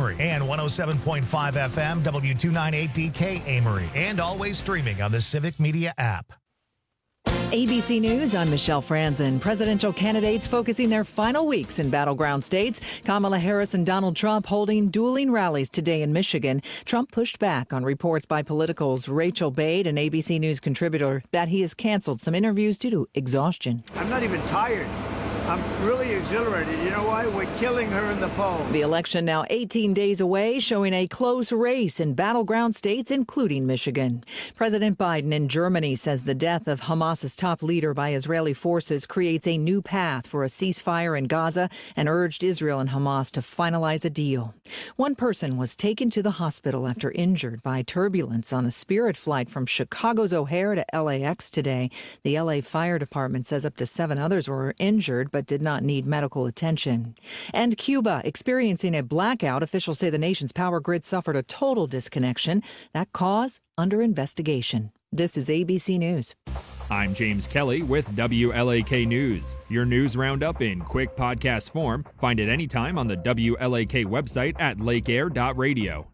Amory, and 107.5 FM W298DK Amory, and always streaming on the Civic Media app. ABC News, I'm Michelle Franzen. Presidential candidates focusing their final weeks in battleground states. Kamala Harris and Donald Trump holding dueling rallies today in Michigan. Trump pushed back on reports by Political's Rachel Bade, an ABC News contributor, that he has canceled some interviews due to exhaustion. I'm not even tired. I'm really exhilarated. You know why? We're killing her in the polls. The election now 18 days away, showing a close race in battleground states, including Michigan. President Biden in Germany says the death of Hamas's top leader by Israeli forces creates a new path for a ceasefire in Gaza and urged Israel and Hamas to finalize a deal. One person was taken to the hospital after injured by turbulence on a Spirit flight from Chicago's O'Hare to LAX today. The LA Fire Department says up to 7 others were injured but did not need medical attention. And Cuba experiencing a blackout. Officials say the nation's power grid suffered a total disconnection. That cause under investigation. This is ABC News. I'm James Kelly with WLAK News. Your news roundup in quick podcast form. Find it anytime on the WLAK website at lakeair.radio.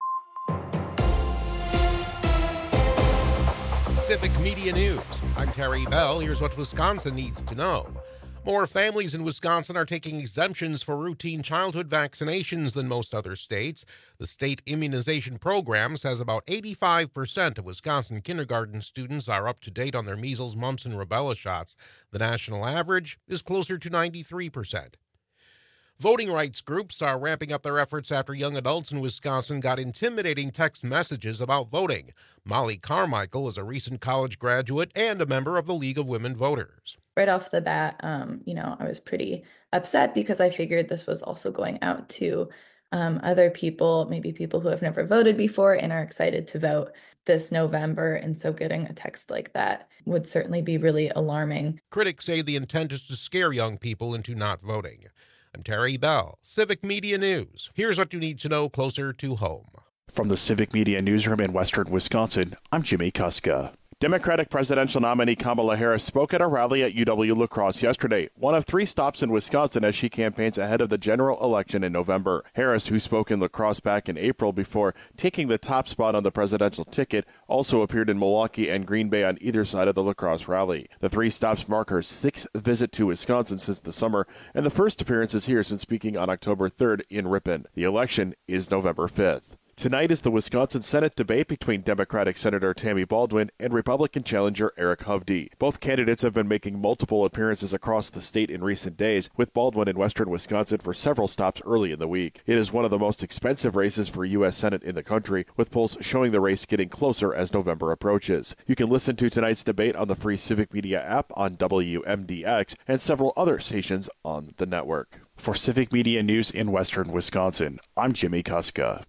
Civic Media News. I'm Terry Bell. Here's what Wisconsin needs to know. More families in Wisconsin are taking exemptions for routine childhood vaccinations than most other states. The state immunization program says about 85% of Wisconsin kindergarten students are up to date on their measles, mumps, and rubella shots. The national average is closer to 93%. Voting rights groups are ramping up their efforts after young adults in Wisconsin got intimidating text messages about voting. Molly Carmichael is a recent college graduate and a member of the League of Women Voters. Right off the bat, I was pretty upset because I figured this was also going out to other people, maybe people who have never voted before and are excited to vote this November. And so getting a text like that would certainly be really alarming. Critics say the intent is to scare young people into not voting. I'm Terry Bell, Civic Media News. Here's what you need to know closer to home. From the Civic Media Newsroom in Western Wisconsin, I'm Jimmy Kuska. Democratic presidential nominee Kamala Harris spoke at a rally at UW-La Crosse yesterday, one of 3 stops in Wisconsin as she campaigns ahead of the general election in November. Harris, who spoke in La Crosse back in April before taking the top spot on the presidential ticket, also appeared in Milwaukee and Green Bay on either side of the La Crosse rally. The 3 stops mark her 6th visit to Wisconsin since the summer, and the first appearances here since speaking on October 3rd in Ripon. The election is November 5th. Tonight is the Wisconsin Senate debate between Democratic Senator Tammy Baldwin and Republican challenger Eric Hovde. Both candidates have been making multiple appearances across the state in recent days, with Baldwin in western Wisconsin for several stops early in the week. It is one of the most expensive races for U.S. Senate in the country, with polls showing the race getting closer as November approaches. You can listen to tonight's debate on the free Civic Media app on WMDX and several other stations on the network. For Civic Media News in western Wisconsin, I'm Jimmy Kuska.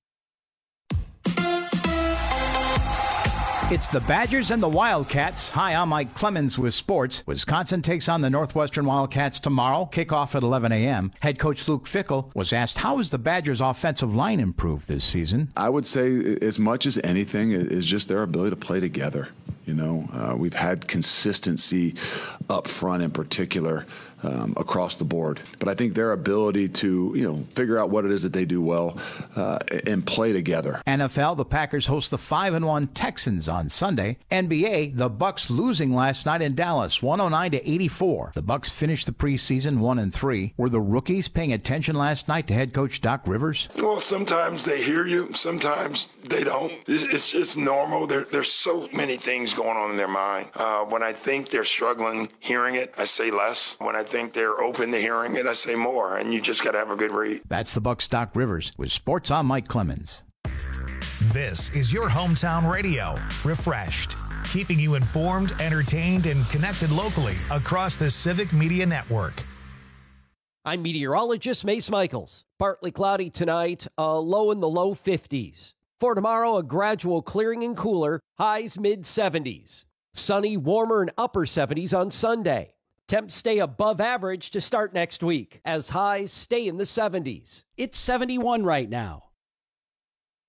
It's the Badgers and the Wildcats. Hi, I'm Mike Clemens with sports. Wisconsin takes on the Northwestern Wildcats tomorrow. Kickoff at 11 a.m. Head coach Luke Fickell was asked, how has the Badgers' offensive line improved this season? I would say as much as anything is just their ability to play together. We've had consistency up front in particular across the board. But I think their ability to, figure out what it is that they do well and play together. NFL, the Packers host the 5-1 Texans on Sunday. NBA, the Bucks losing last night in Dallas, 109-84. The Bucks finished the preseason 1-3. Were the rookies paying attention last night to head coach Doc Rivers? Well, sometimes they hear you, sometimes they don't. It's just normal. There's so many things going on in their mind. When I think they're struggling hearing it, I say less. When I think they're open to hearing it, I say more. And you just got to have a good read. That's the Bucks' Doc Rivers. With sports, I'm Mike Clemens. This is your hometown radio. Refreshed. Keeping you informed, entertained, and connected locally across the Civic Media Network. I'm meteorologist Mace Michaels. Partly cloudy tonight, a low in the low 50s. For tomorrow, a gradual clearing and cooler, highs mid-70s. Sunny, warmer, and upper 70s on Sunday. Temps stay above average to start next week, as highs stay in the 70s. It's 71 right now.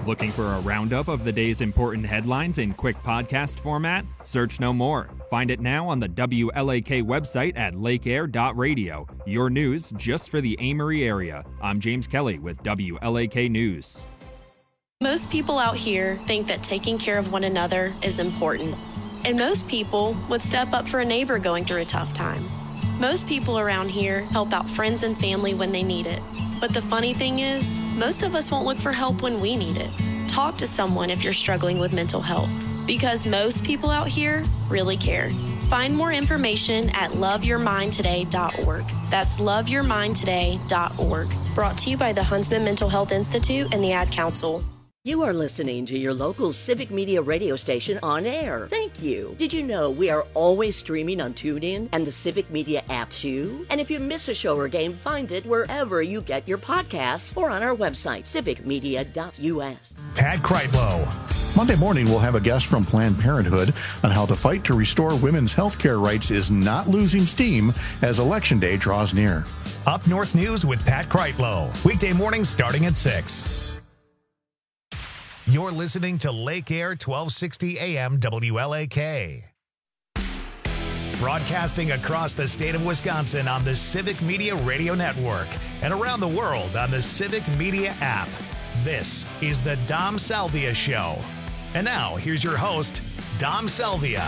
Looking for a roundup of the day's important headlines in quick podcast format? Search no more. Find it now on the WLAK website at lakeair.radio. Your news just for the Amory area. I'm James Kelly with WLAK News. Most people out here think that taking care of one another is important. And most people would step up for a neighbor going through a tough time. Most people around here help out friends and family when they need it. But the funny thing is, most of us won't look for help when we need it. Talk to someone if you're struggling with mental health, because most people out here really care. Find more information at loveyourmindtoday.org. That's loveyourmindtoday.org. Brought to you by the Huntsman Mental Health Institute and the Ad Council. You are listening to your local Civic Media radio station on air. Thank you. Did you know we are always streaming on TuneIn and the Civic Media app too? And if you miss a show or game, find it wherever you get your podcasts or on our website, civicmedia.us. Pat Kreitlow. Monday morning, we'll have a guest from Planned Parenthood on how the fight to restore women's health care rights is not losing steam as Election Day draws near. Up North News with Pat Kreitlow. Weekday mornings starting at 6. You're listening to Lake Air 1260 AM WLAK. Broadcasting across the state of Wisconsin on the Civic Media Radio Network and around the world on the Civic Media app. This is the Dom Salvia Show. And now, here's your host, Dom Salvia.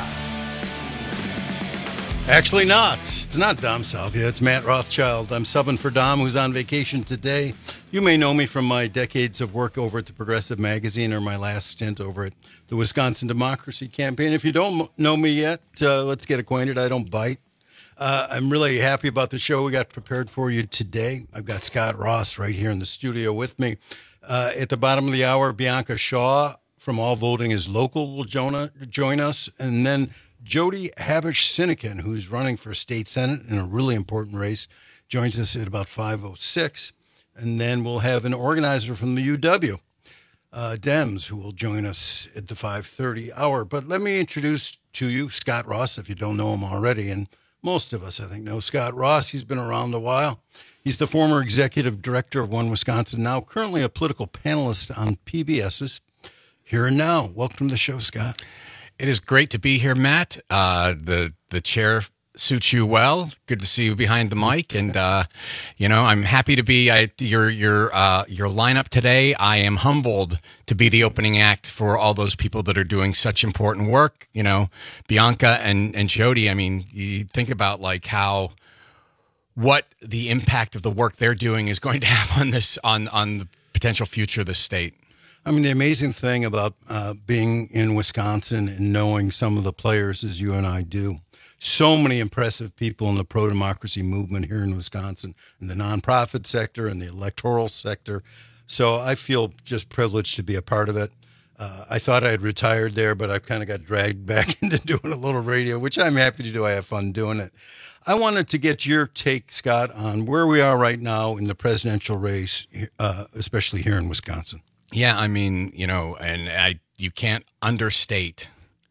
Actually not. It's not Dom Salvia. It's Matt Rothschild. I'm subbing for Dom, who's on vacation today. You may know me from my decades of work over at the Progressive Magazine or my last stint over at the Wisconsin Democracy Campaign. If you don't know me yet, let's get acquainted. I don't bite. I'm really happy about the show we got prepared for you today. I've got Scott Ross right here in the studio with me. At the bottom of the hour, Bianca Shaw from All Voting is Local will join us. And then Jody Habush-Sinekin, who's running for state senate in a really important race, joins us at about 5:06. And then we'll have an organizer from the UW, Dems, who will join us at the 5:30 hour. But let me introduce to you Scott Ross, if you don't know him already. And most of us, I think, know Scott Ross. He's been around a while. He's the former executive director of One Wisconsin, now currently a political panelist on PBS's Here and Now. Welcome to the show, Scott. It is great to be here, Matt. The chair suits you well. Good to see you behind the mic, and I'm happy to be your lineup today. I am humbled to be the opening act for all those people that are doing such important work. You know, Bianca and Jody. I mean, you think about like what the impact of the work they're doing is going to have on the potential future of the state. I mean, the amazing thing about being in Wisconsin and knowing some of the players as you and I do, so many impressive people in the pro-democracy movement here in Wisconsin, in the nonprofit sector and the electoral sector. So I feel just privileged to be a part of it. I thought I had retired there, but I've kind of got dragged back into doing a little radio, which I'm happy to do. I have fun doing it. I wanted to get your take, Scott, on where we are right now in the presidential race, especially here in Wisconsin. Yeah, I mean, you can't overstate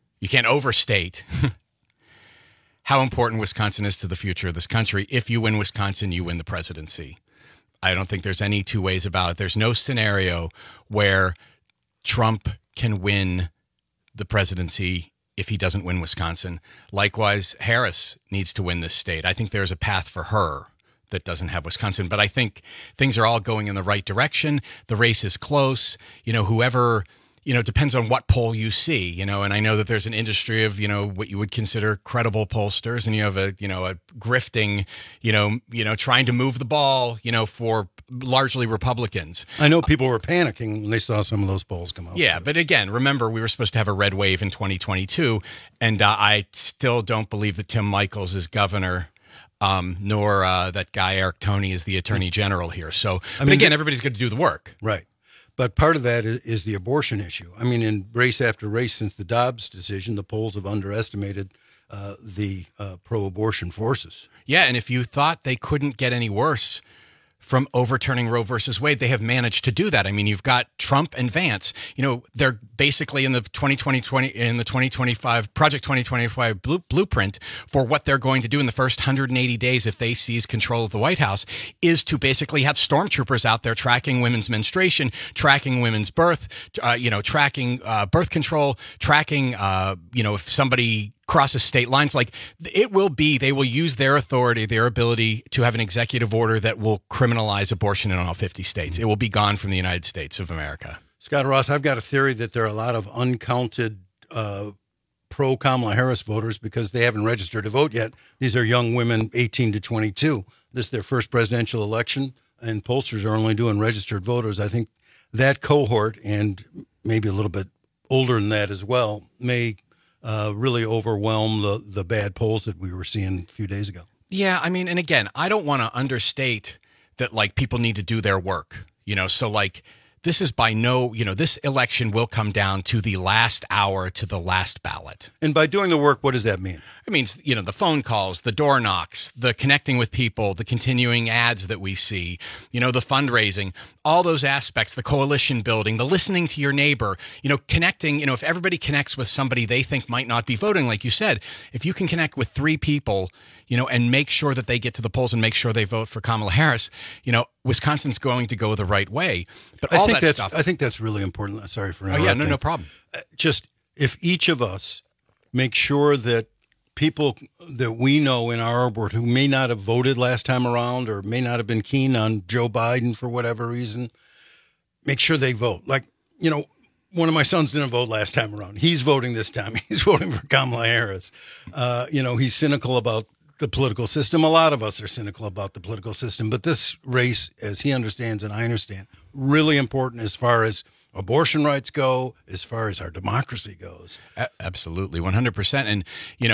how important Wisconsin is to the future of this country. If you win Wisconsin, you win the presidency. I don't think there's any two ways about it. There's no scenario where Trump can win the presidency if he doesn't win Wisconsin. Likewise, Harris needs to win this state. I think there's a path for her that doesn't have Wisconsin, but I think things are all going in the right direction. The race is close. Whoever, depends on what poll you see, and I know that there's an industry of, what you would consider credible pollsters, and you have a grifting, trying to move the ball, for largely Republicans. I know people were panicking when they saw some of those polls come out. Yeah, but again, remember, we were supposed to have a red wave in 2022, and I still don't believe that Tim Michels is governor. Nor that guy Eric Toney is the attorney general here. So, everybody's going to do the work. Right. But part of that is the abortion issue. I mean, in race after race since the Dobbs decision, the polls have underestimated the pro-abortion forces. Yeah, and if you thought they couldn't get any worse from overturning Roe versus Wade. They have managed to do that. I mean, you've got Trump and Vance. They're basically in the 2025 Project 2025 blueprint for what they're going to do in the first 180 days if they seize control of the White House is to basically have stormtroopers out there tracking women's menstruation, tracking women's birth, tracking birth control, tracking, if somebody crosses state lines. Like they will use their authority, their ability to have an executive order that will criminalize abortion in all 50 states. It will be gone from the United States of America. Scott Ross, I've got a theory that there are a lot of uncounted pro-Kamala Harris voters because they haven't registered to vote yet. These are young women 18 to 22. This is their first presidential election, and pollsters are only doing registered voters. I think that cohort, and maybe a little bit older than that as well, may really overwhelm the bad polls that we were seeing a few days ago. Yeah, I mean, and again, I don't want to understate that, like, people need to do their work, so, like, this is this election will come down to the last hour, to the last ballot. And by doing the work, what does that mean? It means, the phone calls, the door knocks, the connecting with people, the continuing ads that we see, the fundraising, all those aspects, the coalition building, the listening to your neighbor, connecting, if everybody connects with somebody they think might not be voting, like you said, if you can connect with 3 people, and make sure that they get to the polls and make sure they vote for Kamala Harris, Wisconsin's going to go the right way. But all that stuff. I think that's really important. Sorry for interrupting. Oh, yeah, no problem. Just if each of us make sure that people that we know in our board who may not have voted last time around or may not have been keen on Joe Biden for whatever reason, make sure they vote. Like, one of my sons didn't vote last time around. He's voting this time. He's voting for Kamala Harris. He's cynical about the political system. A lot of us are cynical about the political system, but this race, as he understands and I understand, really important as far as abortion rights go, as far as our democracy goes. Absolutely, 100%. And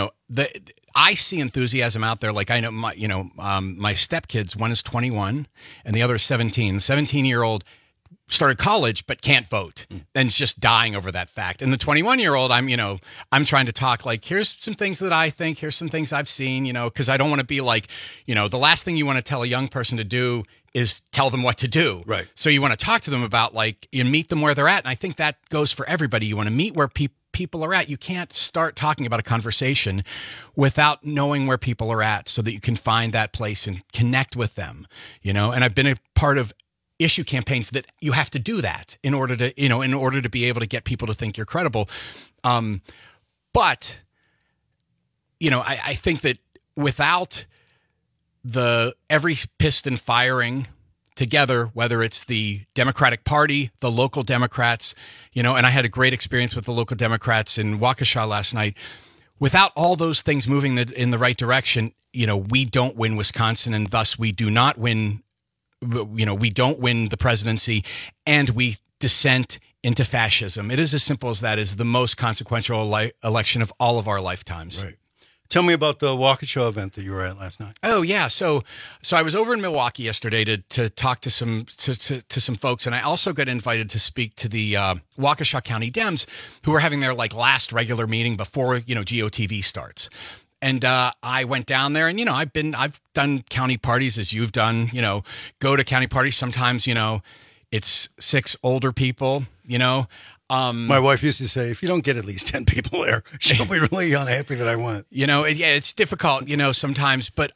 I see enthusiasm out there. Like I know my stepkids, one is 21 and the other is 17. The 17-year-old started college but can't vote and is just dying over that fact. And the 21-year-old, I'm trying to talk like, here's some things that I think, here's some things I've seen, because I don't want to be like, the last thing you want to tell a young person to do is tell them what to do. Right. So you want to talk to them about, like, you meet them where they're at. And I think that goes for everybody. You want to meet where people are at. You can't start talking about a conversation without knowing where people are at so that you can find that place and connect with them, and I've been a part of issue campaigns that you have to do that in order to be able to get people to think you're credible. But I think that without every piston firing together, whether it's the Democratic Party, the local Democrats, and I had a great experience with the local Democrats in Waukesha last night. Without all those things moving in the right direction, we don't win Wisconsin, and thus we do not win. We don't win the presidency, and we descent into fascism. It is as simple as that. It is the most consequential election of all of our lifetimes. Right. Tell me about the Waukesha event that you were at last night. Oh yeah, so I was over in Milwaukee yesterday to talk to some folks, and I also got invited to speak to the Waukesha County Dems, who are having their last regular meeting before GOTV starts. And I went down there, and I've done county parties as you've done. Go to county parties. Sometimes it's 6 older people. My wife used to say, if you don't get at least 10 people there, she'll be really unhappy that I went. It's difficult. Sometimes, but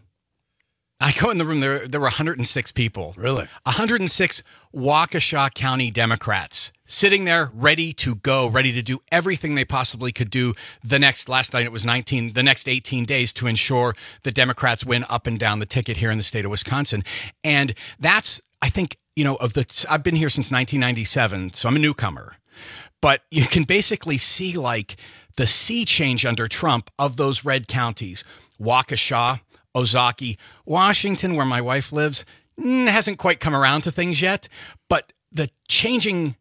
I go in the room. There were 106 people. Really, 106 Waukesha County Democrats sitting there ready to go, ready to do everything they possibly could do last night it was 19, the next 18 days to ensure the Democrats win up and down the ticket here in the state of Wisconsin. And that's, I think, I've been here since 1997, so I'm a newcomer. But you can basically see the sea change under Trump of those red counties. Waukesha, Ozaukee, Washington, where my wife lives, hasn't quite come around to things yet. But the changing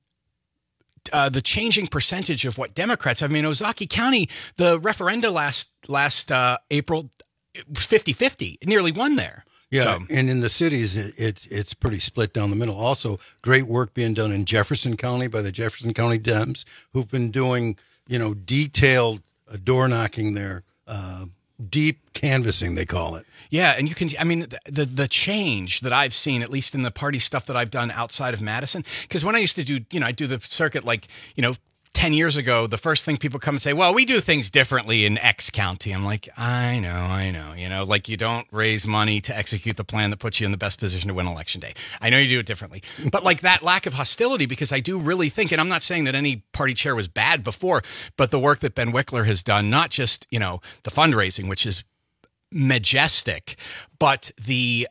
percentage of what Democrats have. I mean, Ozaukee County, the referenda last April, 50-50, nearly won there. Yeah, and in the cities, it's pretty split down the middle. Also, great work being done in Jefferson County by the Jefferson County Dems, who've been doing, detailed door knocking there deep canvassing, they call it. Yeah, and you can, I mean, the change that I've seen, at least in the party stuff that I've done outside of Madison, because when I used to do, I do the circuit 10 years ago, the first thing people come and say, well, we do things differently in X county. I'm like, I know, like you don't raise money to execute the plan that puts you in the best position to win election day. I know you do it differently. But like that lack of hostility, because I do really think, and I'm not saying that any party chair was bad before, but the work that Ben Wickler has done, not just, the fundraising, which is majestic, but the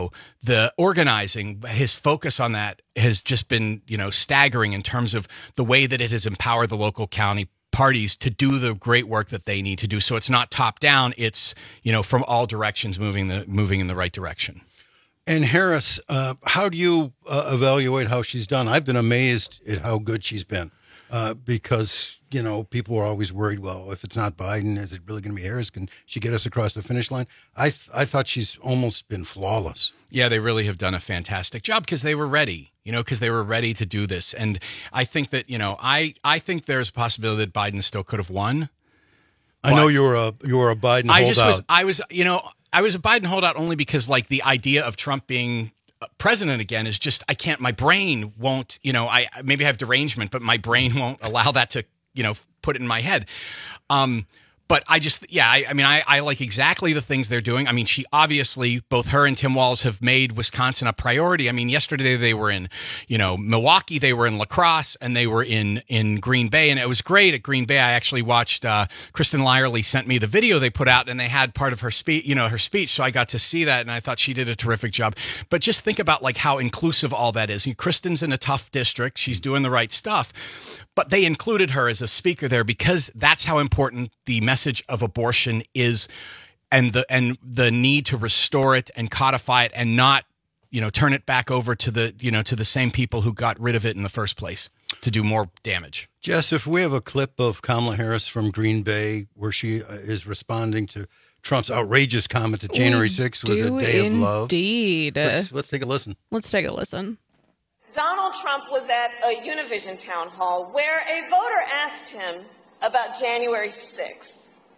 organizing, his focus on that has just been staggering in terms of the way that it has empowered the local county parties to do the great work that they need to do. So it's not top down, it's from all directions moving in the right direction. And Harris, how do you evaluate how she's done? I've been amazed at how good she's been. Because, people are always worried, well, if it's not Biden, is it really going to be Harris? Can she get us across the finish line? I thought she's almost been flawless. Yeah, they really have done a fantastic job because they were ready, because they were ready to do this. And I think that, I think there's a possibility that Biden still could have won. I know you were a Biden holdout. I was a Biden holdout only because the idea of Trump being president again is just, my brain won't, I maybe have derangement, but my brain won't allow that to, put it in my head. But I just, I like exactly the things they're doing. I mean, she obviously, both her and Tim Walz have made Wisconsin a priority. I mean, yesterday they were in, Milwaukee, they were in La Crosse, and they were in Green Bay. And it was great at Green Bay. I actually watched, Kristen Lyerly sent me the video they put out, and they had part of her speech, her speech. So I got to see that, and I thought she did a terrific job. But just think about how inclusive all that is. Kristen's in a tough district. She's doing the right stuff. But they included her as a speaker there because that's how important the message of abortion is, and the need to restore it and codify it and not, turn it back over to the same people who got rid of it in the first place to do more damage. Jess, if we have a clip of Kamala Harris from Green Bay where she is responding to Trump's outrageous comment that January 6th was a day of love. Indeed. Let's take a listen. Let's take a listen. Donald Trump was at a Univision town hall where a voter asked him about January 6th.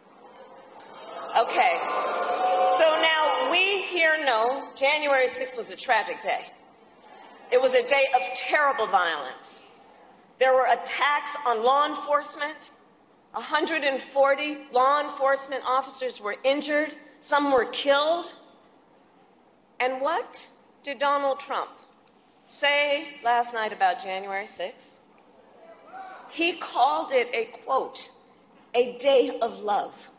Okay, so now we here know January 6th was a tragic day. It was a day of terrible violence. There were attacks on law enforcement. 140 law enforcement officers were injured. Some were killed. And what did Donald Trump say last night about January 6th? He called it a, quote, a day of love.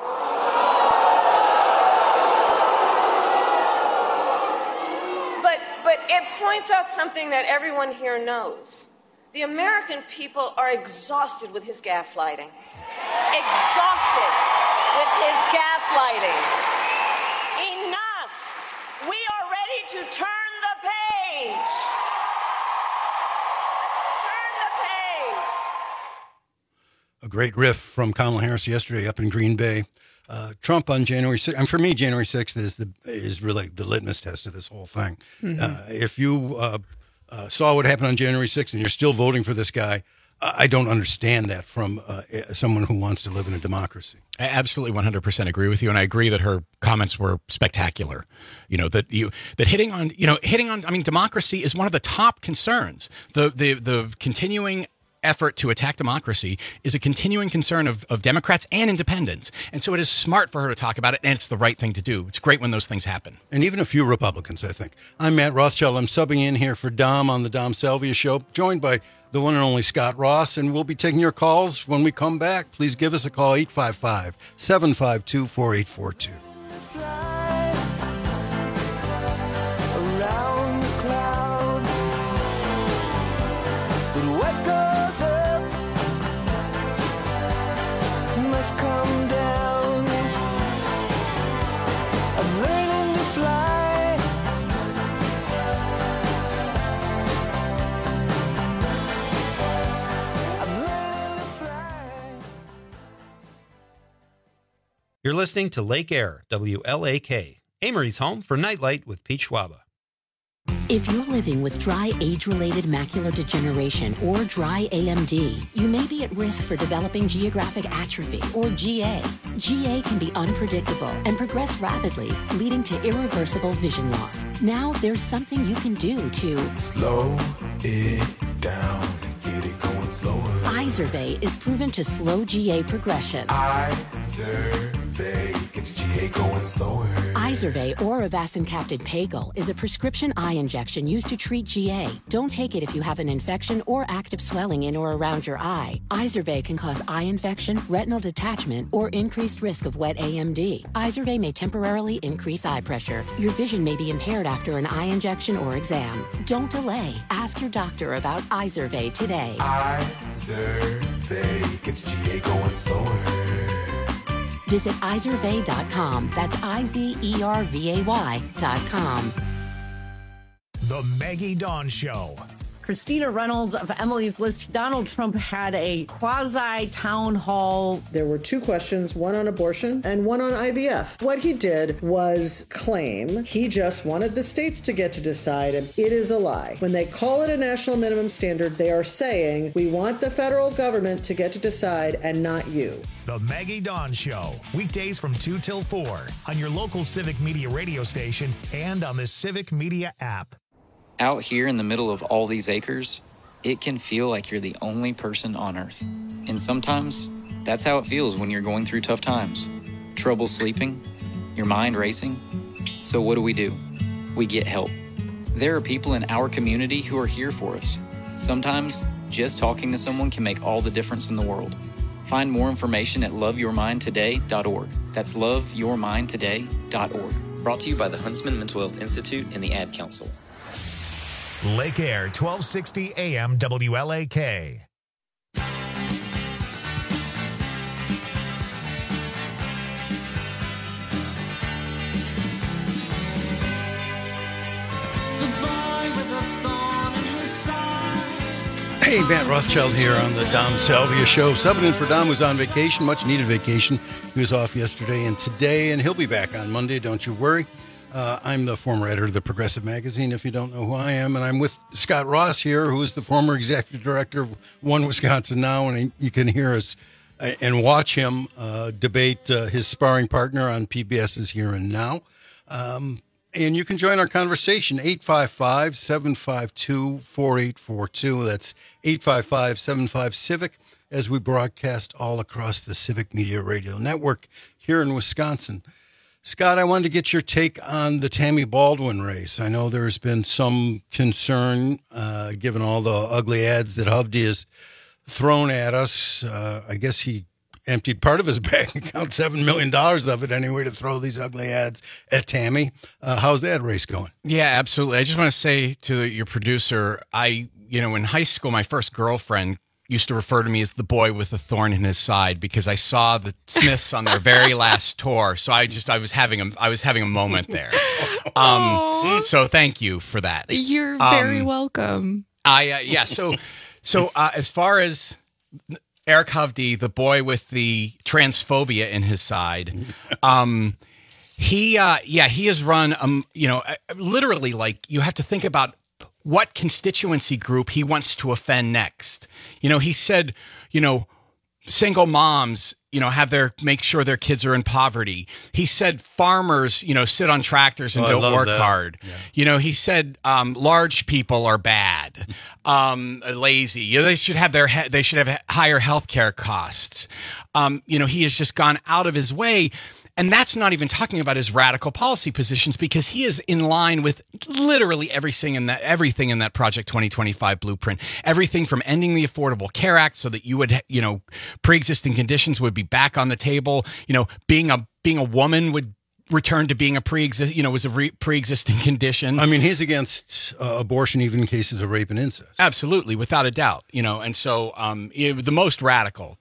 But it points out something that everyone here knows. The American people are exhausted with his gaslighting. Exhausted with his gaslighting. Enough! We are ready to turn the page. Let's turn the page. A great riff from Kamala Harris yesterday up in Green Bay. Trump on January 6th, and for me, January 6th is really the litmus test of this whole thing. Mm-hmm. If you saw what happened on January 6th and you're still voting for this guy, I don't understand that from someone who wants to live in a democracy. I absolutely 100% agree with you, and I agree that her comments were spectacular. Hitting on, I mean, democracy is one of the top concerns. The continuing effort to attack democracy is a continuing concern of Democrats and independents. And so it is smart for her to talk about it, and it's the right thing to do. It's great when those things happen. And even a few Republicans, I think. I'm Matt Rothschild. I'm subbing in here for Dom on the Dom Salvia Show, joined by the one and only Scott Ross, and we'll be taking your calls when we come back. Please give us a call, 855-752-4842. You're listening to Lake Air, WLAK, Amory's home for Nightlight with Pete Schwaba. If you're living with dry age-related macular degeneration or dry AMD, you may be at risk for developing geographic atrophy or GA. GA can be unpredictable and progress rapidly, leading to irreversible vision loss. Now there's something you can do to slow it down, get it going slower. Izervay is proven to slow GA progression. Izervay gets GA going slower. Izervay or avacincaptad pagel is a prescription eye injection used to treat GA. Don't take it if you have an infection or active swelling in or around your eye. Izervay can cause eye infection, retinal detachment, or increased risk of wet AMD. Izervay may temporarily increase eye pressure. Your vision may be impaired after an eye injection or exam. Don't delay. Ask your doctor about Izervay today. Izervay gets GA going slower. Visit Izervay.com. That's IZERVAY.com. The Maggie Dawn Show. Christina Reynolds of Emily's List. Donald Trump had a quasi-town hall. There were two questions, one on abortion and one on IVF. What he did was claim he just wanted the states to get to decide, and it is a lie. When they call it a national minimum standard, they are saying, we want the federal government to get to decide and not you. The Maggie Dawn Show. Weekdays from 2 till 4 on your local Civic Media radio station and on the Civic Media app. Out here in the middle of all these acres, it can feel like you're the only person on Earth. And sometimes, that's how it feels when you're going through tough times. Trouble sleeping, your mind racing. So what do? We get help. There are people in our community who are here for us. Sometimes, just talking to someone can make all the difference in the world. Find more information at loveyourmindtoday.org. That's loveyourmindtoday.org. Brought to you by the Huntsman Mental Health Institute and the Ad Council. Lake Air, 1260 AM WLAK. Hey, Matt Rothschild here on the Dom Salvia Show. Subbing in for Dom, who's on vacation, much needed vacation. He was off yesterday and today, and he'll be back on Monday, don't you worry. I'm the former editor of the Progressive Magazine, if you don't know who I am, and I'm with Scott Ross here, who is the former executive director of One Wisconsin Now, and you can hear us and watch him debate his sparring partner on PBS's Here and Now. And you can join our conversation, 855-752-4842. That's 855-75-CIVIC, as we broadcast all across the Civic Media Radio Network here in Wisconsin. Scott, I wanted to get your take on the Tammy Baldwin race. I know there's been some concern, given all the ugly ads that Hovde has thrown at us. I guess he emptied part of his bank account, $7 million of it anyway, to throw these ugly ads at Tammy. How's that race going? Yeah, absolutely. I just want to say to your producer, in high school, my first girlfriend used to refer to me as the boy with the thorn in his side because I saw the Smiths on their very last tour. So I was having a moment there. So thank you for that. You're very welcome. So as far as Eric Hovde, the boy with the transphobia in his side, he has run literally, like, you have to think about what constituency group he wants to offend next. He said, single moms, make sure their kids are in poverty. He said farmers, sit on tractors and don't work hard. Yeah. He said large people are bad, lazy. They should have higher healthcare costs. He has just gone out of his way. And that's not even talking about his radical policy positions, because he is in line with literally everything in that Project 2025 blueprint. Everything from ending the Affordable Care Act so that you would, pre-existing conditions would be back on the table. Being a woman would return to being a pre-existing condition. I mean, he's against abortion even in cases of rape and incest. Absolutely, without a doubt. And so the most radical.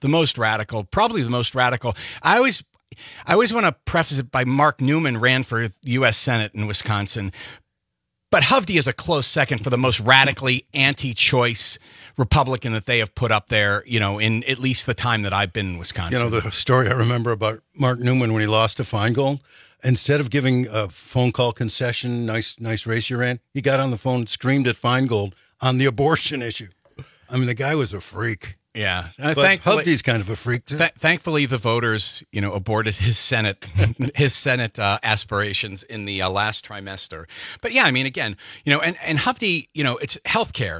I always want to preface it by Mark Newman ran for U.S. Senate in Wisconsin, but Hovde is a close second for the most radically anti-choice Republican that they have put up there, in at least the time that I've been in Wisconsin. The story I remember about Mark Newman when he lost to Feingold, instead of giving a phone call concession, nice race you ran, he got on the phone and screamed at Feingold on the abortion issue. I mean, the guy was a freak. Yeah, but Hovde's kind of a freak too. Thankfully, the voters, aborted his Senate aspirations in the last trimester. But yeah, I mean, again, and Hovde, it's healthcare,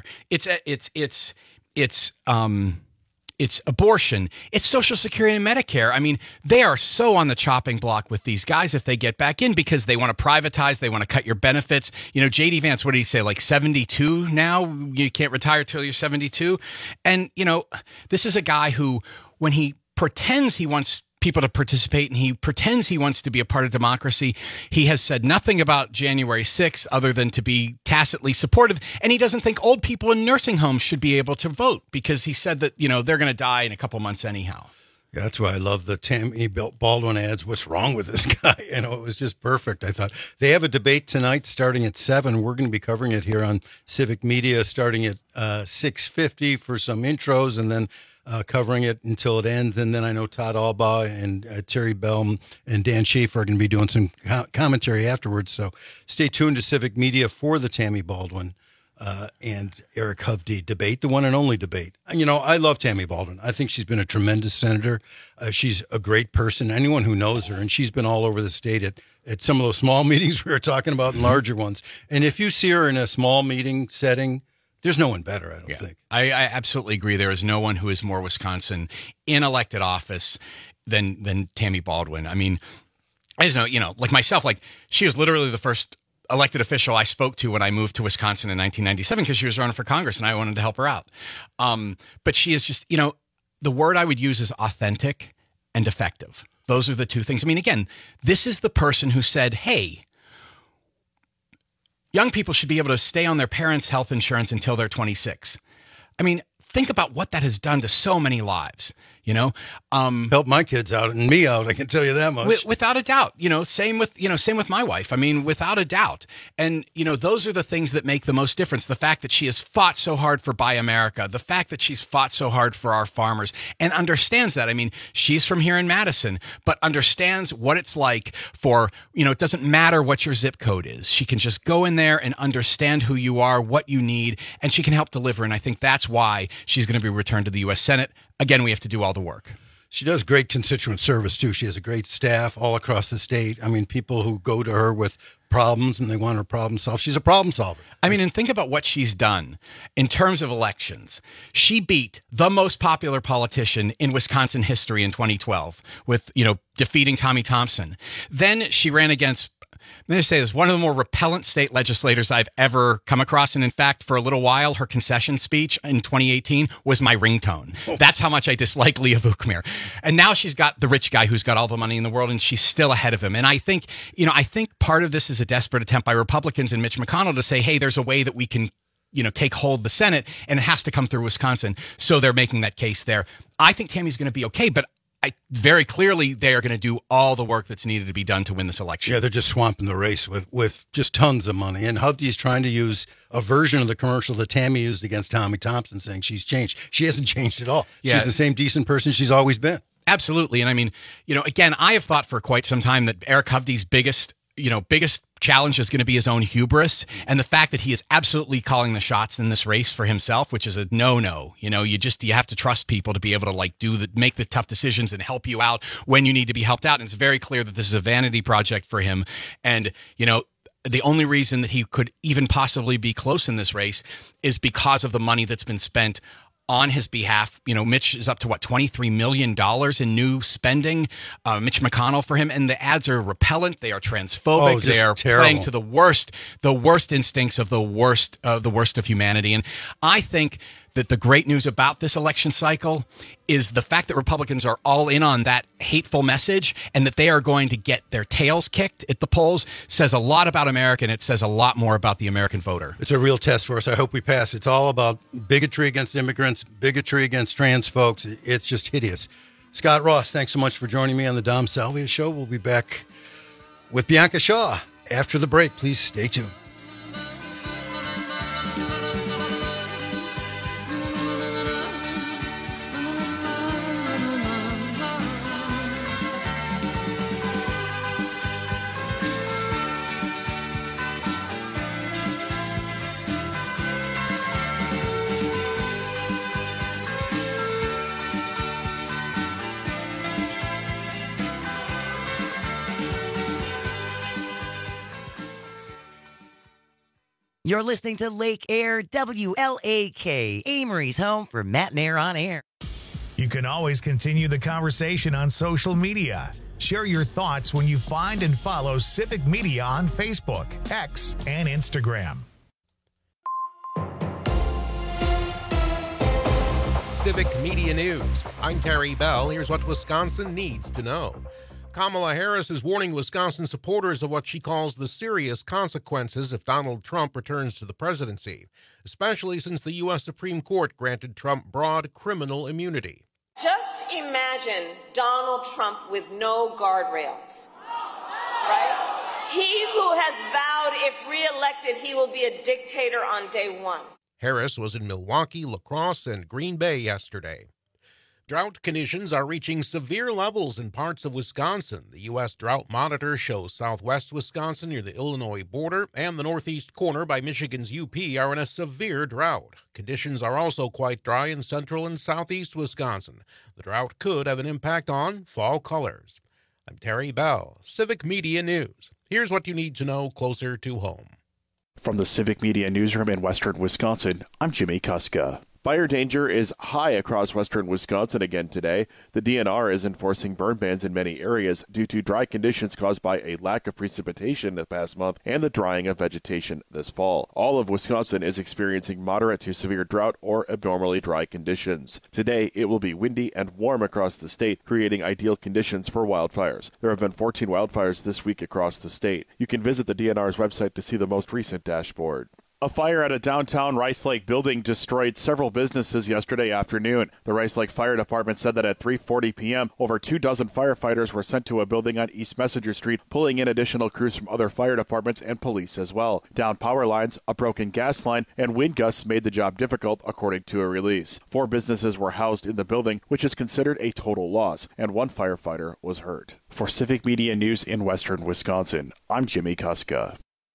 it's abortion, it's Social Security and Medicare. I mean, they are so on the chopping block with these guys if they get back in because they want to privatize, they want to cut your benefits. J.D. Vance, what did he say, like 72 now? You can't retire till you're 72? And, this is a guy who, when he pretends he wants people to participate and he pretends he wants to be a part of democracy, he has said nothing about January 6th other than to be tacitly supportive. And he doesn't think old people in nursing homes should be able to vote because he said that, they're going to die in a couple months anyhow. Yeah, that's why I love the Tammy Baldwin ads. What's wrong with this guy? It was just perfect. I thought they have a debate tonight starting at 7. We're going to be covering it here on Civic Media starting at 6:50 for some intros and then covering it until it ends. And then I know Todd Albaugh and Terry Bell and Dan Schaefer are going to be doing some commentary afterwards. So stay tuned to Civic Media for the Tammy Baldwin and Eric Hovde debate, the one and only debate. I love Tammy Baldwin. I think she's been a tremendous senator. She's a great person, anyone who knows her, and she's been all over the state at some of those small meetings we were talking about and larger ones. And if you see her in a small meeting setting, there's no one better, I don't think. I absolutely agree. There is no one who is more Wisconsin in elected office than Tammy Baldwin. I mean, I just know, like myself, like she was literally the first elected official I spoke to when I moved to Wisconsin in 1997 because she was running for Congress and I wanted to help her out. But she is just, the word I would use is authentic and effective. Those are the two things. I mean, again, this is the person who said, hey, young people should be able to stay on their parents' health insurance until they're 26. I mean, think about what that has done to so many lives, help my kids out and me out. I can tell you that much. Without a doubt, same with my wife. I mean, without a doubt. And, those are the things that make the most difference. The fact that she has fought so hard for Buy America, the fact that she's fought so hard for our farmers and understands that. I mean, she's from here in Madison, but understands what it's like for, it doesn't matter what your zip code is. She can just go in there and understand who you are, what you need, and she can help deliver. And I think that's why she's going to be returned to the U.S. Senate. Again, we have to do all the work. She does great constituent service, too. She has a great staff all across the state. I mean, people who go to her with problems and they want her problem solved. She's a problem solver. I mean, and think about what she's done in terms of elections. She beat the most popular politician in Wisconsin history in 2012 with, defeating Tommy Thompson. Then she ran against, I'm going to say this, one of the more repellent state legislators I've ever come across. And in fact, for a little while, her concession speech in 2018 was my ringtone. That's how much I dislike Leah Vukmir. And now she's got the rich guy who's got all the money in the world, and she's still ahead of him. And I think, part of this is a desperate attempt by Republicans and Mitch McConnell to say, hey, there's a way that we can, take hold of the Senate, and it has to come through Wisconsin. So they're making that case there. I think Tammy's going to be okay, but very clearly they are going to do all the work that's needed to be done to win this election. Yeah, they're just swamping the race with just tons of money. And Hovde's trying to use a version of the commercial that Tammy used against Tommy Thompson, saying she's changed. She hasn't changed at all. Yeah. She's the same decent person she's always been. Absolutely. And I mean, again, I have thought for quite some time that Eric Hovde's biggest challenge is going to be his own hubris, and the fact that he is absolutely calling the shots in this race for himself, which is a no-no. You have to trust people to be able to make the tough decisions and help you out when you need to be helped out. And it's very clear that this is a vanity project for him. And, the only reason that he could even possibly be close in this race is because of the money that's been spent on his behalf. Mitch is up to $23 million in new spending. Mitch McConnell for him, and the ads are repellent. They are transphobic. They are terrible. Playing to the worst instincts of the worst of humanity. And I think that the great news about this election cycle is the fact that Republicans are all in on that hateful message, and that they are going to get their tails kicked at the polls says a lot about America, and it says a lot more about the American voter. It's a real test for us. I hope we pass. It's all about bigotry against immigrants, bigotry against trans folks. It's just hideous. Scott Ross, thanks so much for joining me on the Dom Salvia Show. We'll be back with Bianca Shaw after the break. Please stay tuned. You're listening to Lake Air WLAK, Amory's home for Matt and Air on Air. You can always continue the conversation on social media. Share your thoughts when you find and follow Civic Media on Facebook, X, and Instagram. Civic Media News. I'm Terry Bell. Here's what Wisconsin needs to know. Kamala Harris is warning Wisconsin supporters of what she calls the serious consequences if Donald Trump returns to the presidency, especially since the U.S. Supreme Court granted Trump broad criminal immunity. Just imagine Donald Trump with no guardrails, right? He who has vowed if reelected he will be a dictator on day one. Harris was in Milwaukee, La Crosse, and Green Bay yesterday. Drought conditions are reaching severe levels in parts of Wisconsin. The U.S. Drought Monitor shows southwest Wisconsin near the Illinois border and the northeast corner by Michigan's UP are in a severe drought. Conditions are also quite dry in central and southeast Wisconsin. The drought could have an impact on fall colors. I'm Terry Bell, Civic Media News. Here's what you need to know closer to home. From the Civic Media Newsroom in western Wisconsin, I'm Jimmy Kuska. Fire danger is high across western Wisconsin again today. The DNR is enforcing burn bans in many areas due to dry conditions caused by a lack of precipitation the past month and the drying of vegetation this fall. All of Wisconsin is experiencing moderate to severe drought or abnormally dry conditions. Today, it will be windy and warm across the state, creating ideal conditions for wildfires. There have been 14 wildfires this week across the state. You can visit the DNR's website to see the most recent dashboard. A fire at a downtown Rice Lake building destroyed several businesses yesterday afternoon. The Rice Lake Fire Department said that at 3:40 p.m., over 24 firefighters were sent to a building on East Messenger Street, pulling in additional crews from other fire departments and police as well. Down power lines, a broken gas line, and wind gusts made the job difficult, according to a release. 4 businesses were housed in the building, which is considered a total loss, and 1 firefighter was hurt. For Civic Media News in western Wisconsin, I'm Jimmy Kuska.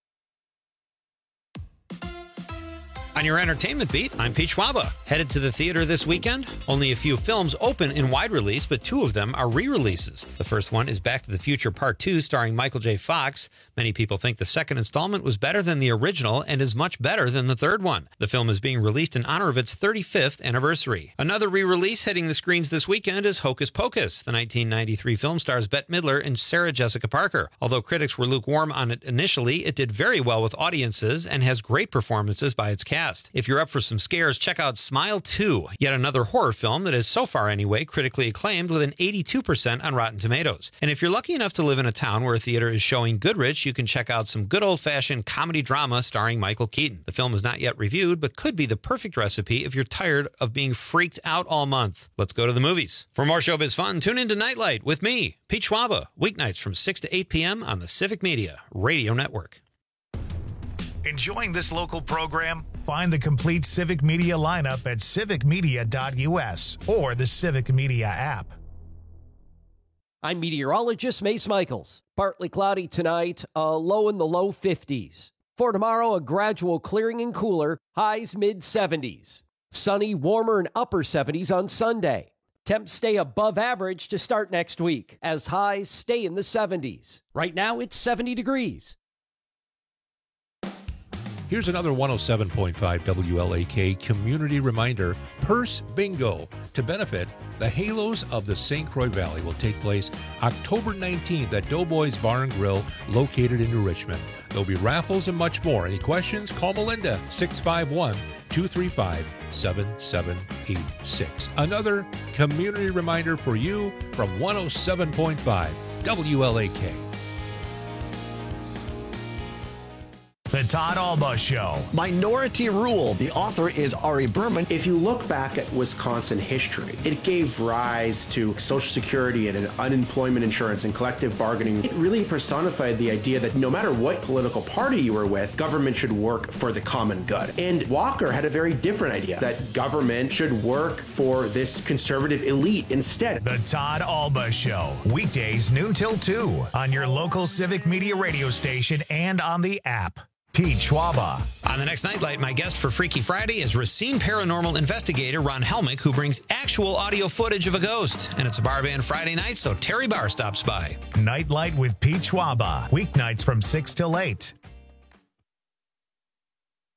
On your entertainment beat, I'm Pete Schwaba. Headed to the theater this weekend? Only a few films open in wide release, but 2 of them are re-releases. The first one is Back to the Future Part 2, starring Michael J. Fox. Many people think the second installment was better than the original and is much better than the third one. The film is being released in honor of its 35th anniversary. Another re-release hitting the screens this weekend is Hocus Pocus. The 1993 film stars Bette Midler and Sarah Jessica Parker. Although critics were lukewarm on it initially, it did very well with audiences and has great performances by its cast. If you're up for some scares, check out Smile 2, yet another horror film that is, so far anyway, critically acclaimed with an 82% on Rotten Tomatoes. And if you're lucky enough to live in a town where a theater is showing Goodrich, you can check out some good old-fashioned comedy drama starring Michael Keaton. The film is not yet reviewed, but could be the perfect recipe if you're tired of being freaked out all month. Let's go to the movies. For more showbiz fun, tune into Nightlight with me, Pete Schwaba, weeknights from 6 to 8 p.m. on the Civic Media Radio Network. Enjoying this local program? Find the complete Civic Media lineup at civicmedia.us or the Civic Media app. I'm meteorologist Mace Michaels. Partly cloudy tonight, a low in the low 50s. For tomorrow, a gradual clearing and cooler, highs mid-70s. Sunny, warmer, and upper 70s on Sunday. Temps stay above average to start next week, as highs stay in the 70s. Right now, it's 70 degrees. Here's another 107.5 WLAK community reminder, Purse Bingo. To benefit, the Halos of the St. Croix Valley will take place October 19th at Doughboys Bar and Grill, located in New Richmond. There'll be raffles and much more. Any questions? Call Melinda, 651-235-7786. Another community reminder for you from 107.5 WLAK. The Todd Alba Show. Minority Rule. The author is Ari Berman. If you look back at Wisconsin history, it gave rise to Social Security and unemployment insurance and collective bargaining. It really personified the idea that no matter what political party you were with, government should work for the common good. And Walker had a very different idea, that government should work for this conservative elite instead. The Todd Alba Show. Weekdays noon till 2 on your local Civic Media radio station and on the app. Pete Schwaba. On the next Nightlight, my guest for Freaky Friday is Racine paranormal investigator Ron Helmick, who brings actual audio footage of a ghost. And it's a bar band Friday night, so Terry Barr stops by. Nightlight with Pete Schwaba. Weeknights from 6 till 8.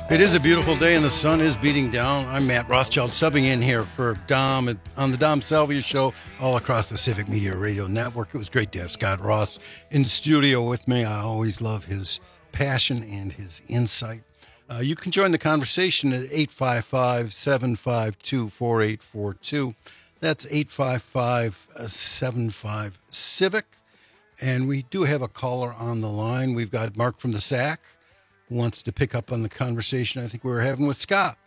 It is a beautiful day and the sun is beating down. I'm Matt Rothschild, subbing in here for Dom on the Dom Salvia Show all across the Civic Media Radio Network. It was great to have Scott Ross in the studio with me. I always love his passion and his insight. You can join the conversation at 855-752-4842. That's 855-75-CIVIC. And we do have a caller on the line. We've got Mark from the SAC. Wants to pick up on the conversation I think we were having with Scott.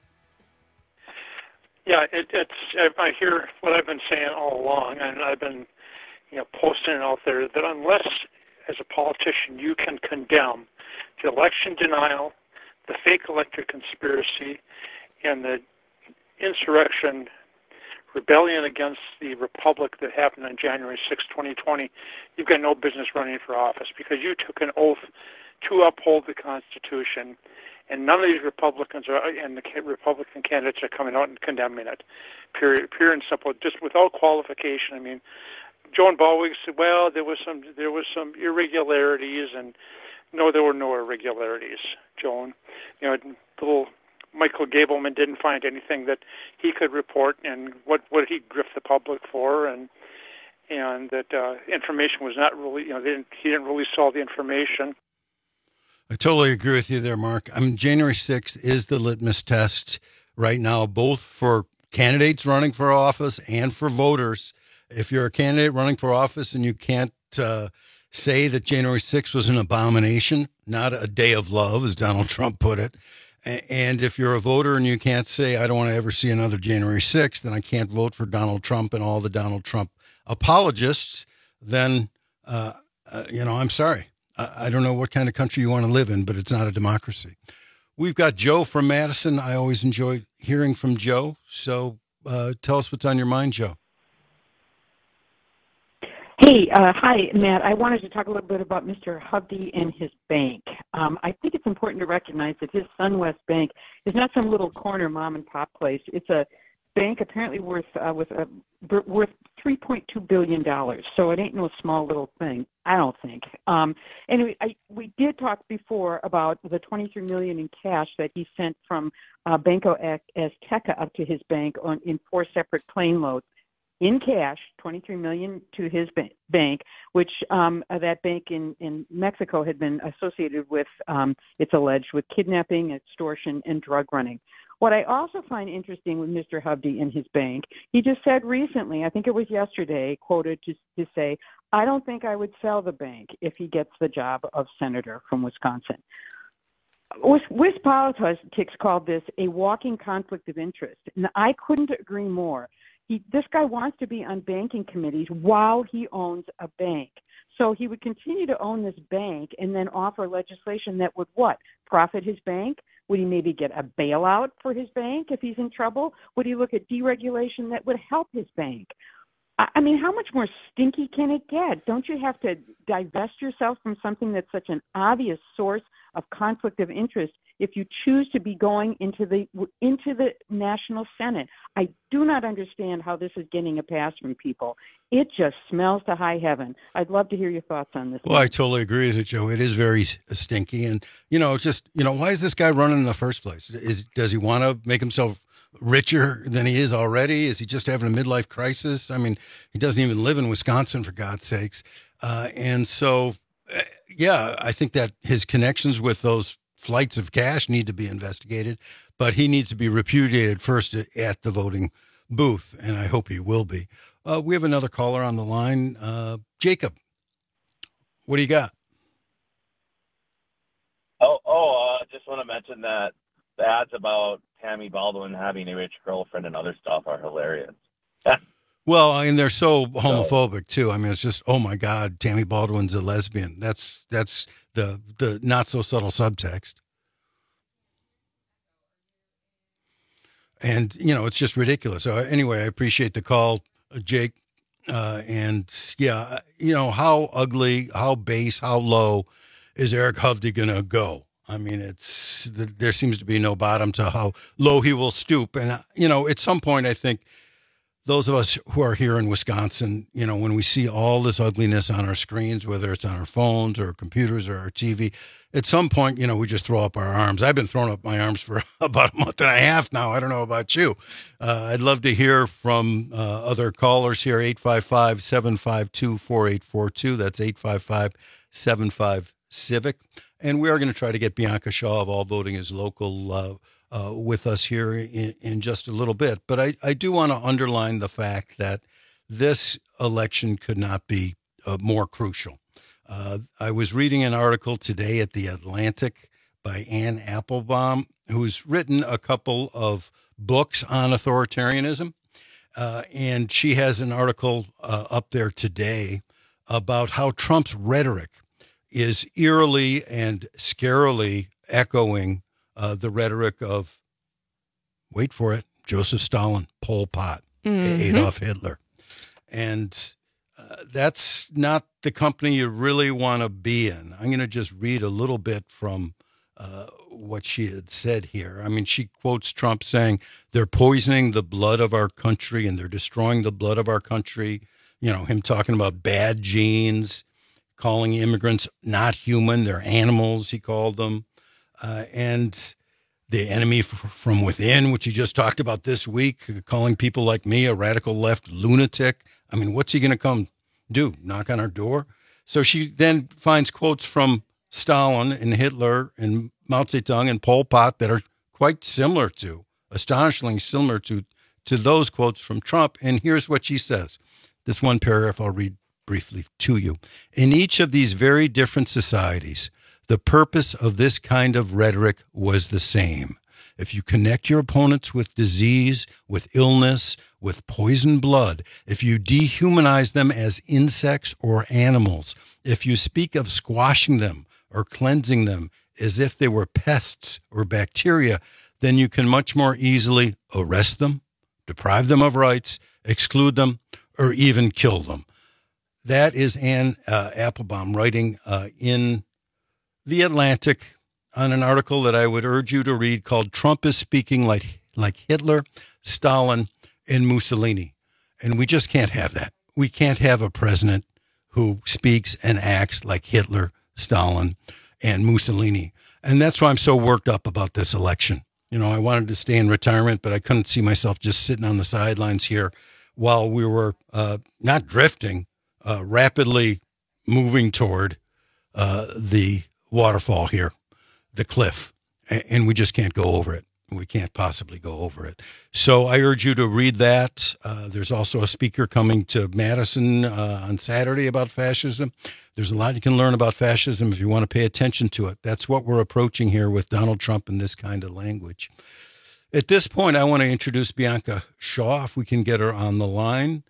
Yeah, I hear what I've been saying all along, and I've been, posting it out there that unless, as a politician, you can condemn the election denial, the fake elector conspiracy, and the insurrection rebellion against the republic that happened on January 6, 2020, you've got no business running for office because you took an oath to uphold the Constitution, and none of these Republicans and the Republican candidates are coming out and condemning it. Period and simple, just without qualification. I mean, Joan Baldwin said, "Well, there was some irregularities," and no, there were no irregularities, Joan. Little Michael Gableman didn't find anything that he could report, and what did he grift the public for, and that information was not really, he didn't release all the information. I totally agree with you there, Mark. January 6th is the litmus test right now, both for candidates running for office and for voters. If you're a candidate running for office and you can't say that January 6th was an abomination, not a day of love, as Donald Trump put it, and if you're a voter and you can't say, I don't want to ever see another January 6th, then I can't vote for Donald Trump and all the Donald Trump apologists, then, I'm sorry. I don't know what kind of country you want to live in, but it's not a democracy. We've got Joe from Madison. I always enjoy hearing from Joe. So tell us what's on your mind, Joe. Hey, hi, Matt. I wanted to talk a little bit about Mr. Hovde and his bank. I think it's important to recognize that his SunWest Bank is not some little corner mom and pop place. It's a bank apparently worth $3.2 billion. So it ain't no small little thing, I don't think. Anyway, we did talk before about the $23 million in cash that he sent from Banco Azteca up to his bank in 4 separate plane loads. In cash, $23 million to his bank, which that bank in Mexico had been associated with, it's alleged, with kidnapping, extortion, and drug running. What I also find interesting with Mr. Hovde and his bank, he just said recently, I think it was yesterday, quoted to say, I don't think I would sell the bank if he gets the job of senator from Wisconsin. WisPolitics called this a walking conflict of interest, and I couldn't agree more. This guy wants to be on banking committees while he owns a bank. So he would continue to own this bank and then offer legislation that would what? Profit his bank? Would he maybe get a bailout for his bank if he's in trouble? Would he look at deregulation that would help his bank? I mean, how much more stinky can it get? Don't you have to divest yourself from something that's such an obvious source of conflict of interest if you choose to be going into the National Senate? I do not understand how this is getting a pass from people. It just smells to high heaven. I'd love to hear your thoughts on this. Well, I totally agree with you, Joe. It is very stinky. And, why is this guy running in the first place? Does he want to make himself richer than he is already? Is he just having a midlife crisis? I mean, he doesn't even live in Wisconsin, for God's sakes. And so, I think that his connections with those flights of cash need to be investigated, but he needs to be repudiated first at the voting booth, and I hope he will be. We have another caller on the line. Jacob, what do you got? Just want to mention that the ads about Tammy Baldwin having a rich girlfriend and other stuff are hilarious. Well, and they're so homophobic too. I mean, it's just, oh my God, Tammy Baldwin's a lesbian. That's the not so subtle subtext. And, it's just ridiculous. So anyway, I appreciate the call, Jake. And how ugly, how base, how low is Eric Hovde going to go? I mean, there seems to be no bottom to how low he will stoop. And, at some point, I think those of us who are here in Wisconsin, you know, when we see all this ugliness on our screens, whether it's on our phones or computers or our TV, at some point, you know, we just throw up our arms. I've been throwing up my arms for about a month and a half now. I don't know about you. I'd love to hear from other callers here, 855-752-4842. That's 855-75-CIVIC. And we are going to try to get Bianca Shaw of All Voting is Local with us here in just a little bit. But I do want to underline the fact that this election could not be more crucial. I was reading an article today at The Atlantic by Anne Applebaum, who's written a couple of books on authoritarianism. And she has an article up there today about how Trump's rhetoric is eerily and scarily echoing the rhetoric of, wait for it, Joseph Stalin, Pol Pot, Adolf Hitler. And that's not the company you really want to be in. I'm going to just read a little bit from what she had said here. I mean, she quotes Trump saying, they're poisoning the blood of our country and they're destroying the blood of our country. You know, him talking about bad genes, calling immigrants not human, they're animals, he called them. And the enemy from within, which he just talked about this week, calling people like me a radical left lunatic. I mean, what's he going to come do? Knock on our door? So she then finds quotes from Stalin and Hitler and Mao Zedong and Pol Pot that are quite similar to, astonishingly similar to those quotes from Trump. And here's what she says. This one paragraph I'll read briefly to you. In each of these very different societies, the purpose of this kind of rhetoric was the same. If you connect your opponents with disease, with illness, with poisoned blood, if you dehumanize them as insects or animals, if you speak of squashing them or cleansing them as if they were pests or bacteria, then you can much more easily arrest them, deprive them of rights, exclude them, or even kill them. That is Anne Applebaum writing in The Atlantic on an article that I would urge you to read called Trump is Speaking Like Hitler, Stalin, and Mussolini. And we just can't have that. We can't have a president who speaks and acts like Hitler, Stalin, and Mussolini. And that's why I'm so worked up about this election. You know, I wanted to stay in retirement, but I couldn't see myself just sitting on the sidelines here while we were not drifting, rapidly moving toward the waterfall here, the cliff, and we just can't go over it. We can't possibly go over it. So I urge you to read that. There's also a speaker coming to Madison on Saturday about fascism. There's a lot you can learn about fascism if you want to pay attention to it. That's what we're approaching here with Donald Trump in this kind of language. At this point, I want to introduce Bianca Shaw, if we can get her on the line.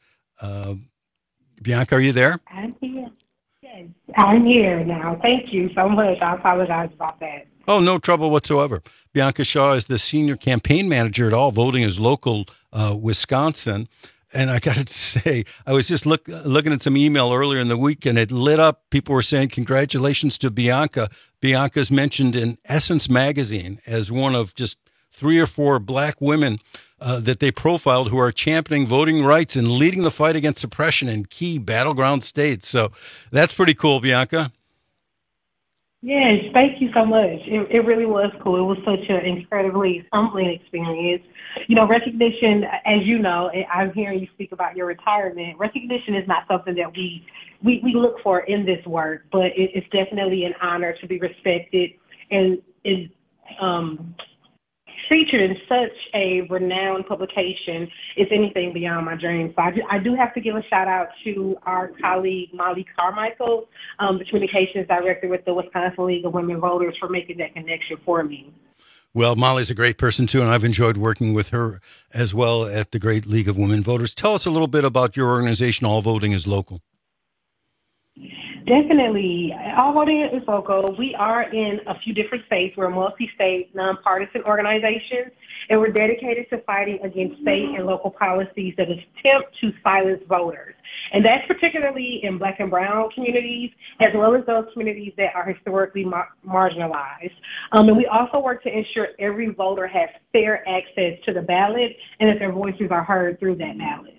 Bianca, are you there? I'm here. Yes, I'm here now. Thank you so much. I apologize about that. Oh, no trouble whatsoever. Bianca Shaw is the senior campaign manager at All Voting is Local, Wisconsin. And I got to say, I was just looking at some email earlier in the week, and it lit up. People were saying, congratulations to Bianca. Bianca's mentioned in Essence magazine as one of just 3 or 4 black women that they profiled who are championing voting rights and leading the fight against suppression in key battleground states. So that's pretty cool, Bianca. Yes, thank you so much. It really was cool. It was such an incredibly humbling experience. You know, recognition, as you know, I'm hearing you speak about your retirement. Recognition is not something that we look for in this work, but it's definitely an honor to be respected and featured in such a renowned publication is anything beyond my dreams. So I do have to give a shout out to our colleague Molly Carmichael, the communications director with the Wisconsin League of Women Voters, for making that connection for me. Well, Molly's a great person too, and I've enjoyed working with her as well at the Great League of Women Voters. Tell us a little bit about your organization, All Voting is Local. Definitely. All Voting is Local. We are in a few different states. We're a multi-state, nonpartisan organization, and we're dedicated to fighting against state and local policies that attempt to silence voters. And that's particularly in Black and brown communities, as well as those communities that are historically marginalized. And we also work to ensure every voter has fair access to the ballot and that their voices are heard through that ballot.